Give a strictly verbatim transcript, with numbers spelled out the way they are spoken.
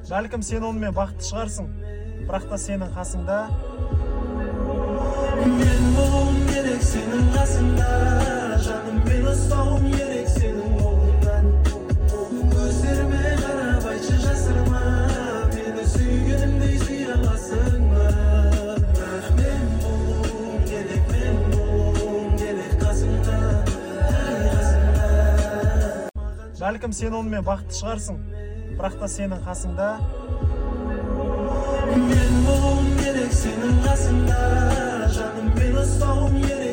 Бәлкім сен онымен бақытты шығарсың, бірақ та сенің қасыңда. Мен болуым керек сенің қасыңда, жаным мен ұстауым керек сенің қолыңнан. Көздеріме қарап айтшы жасырма, мені сүйгенімдей сүйе аласың ба? Бірақ мен болуым керек, мен болуым керек қасыңда, қасыңда. Бәлкім сен онымен бақытты шығарсың, бірақ та сенің қасыңда. Мен болуым керек сенің қасыңда, жаным мен ұстауым керек